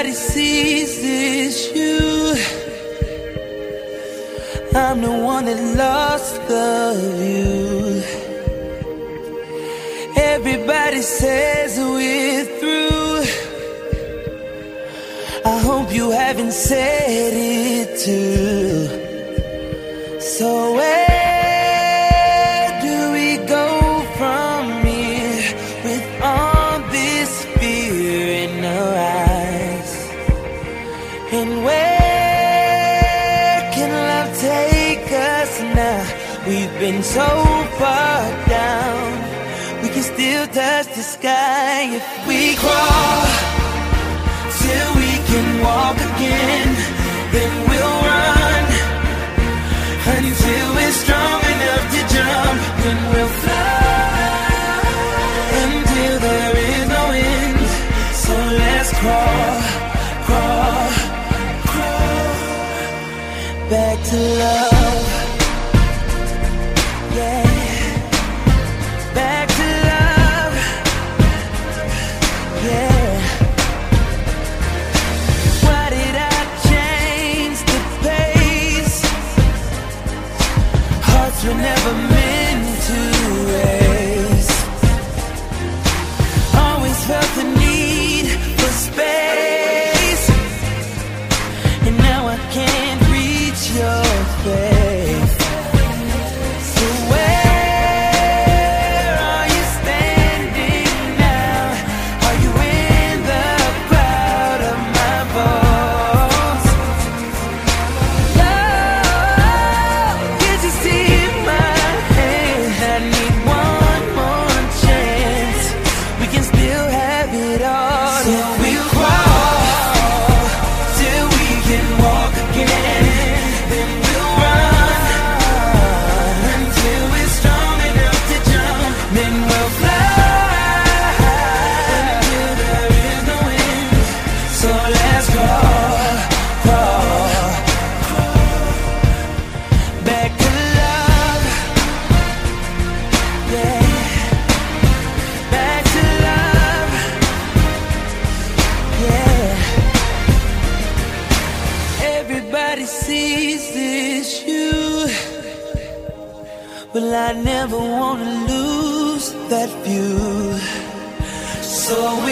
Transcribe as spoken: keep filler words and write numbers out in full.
Everybody sees it's you. I'm the one that lost the view. Everybody says we're through. I hope you haven't said it too. So where do we go from here with all this fear in our eyes? And where can love take us now? We've been so far down, we can still touch the sky if we crawl till we can walk again. Then we'll run until we're strong enough to jump. Then we'll fly until there is no end. So let's crawl, crawl, crawl back to love. Yeah, back to love. Yeah. Why did I change the pace? Hearts were never meant to race. Always felt the need for space, and now I can't reach your face. So where are you standing now? Are you in the crowd of my bones? Love, can't you see my hand? I need one more chance. We can still have it all. So we'll crawl till we can walk again. Then we'll run until we're strong enough to jump. Then we'll fly until there is no end. So let's crawl, crawl, crawl back to love. Yeah, back to love. Yeah. Everybody sees it's you. Well, I never wanna lose that view. So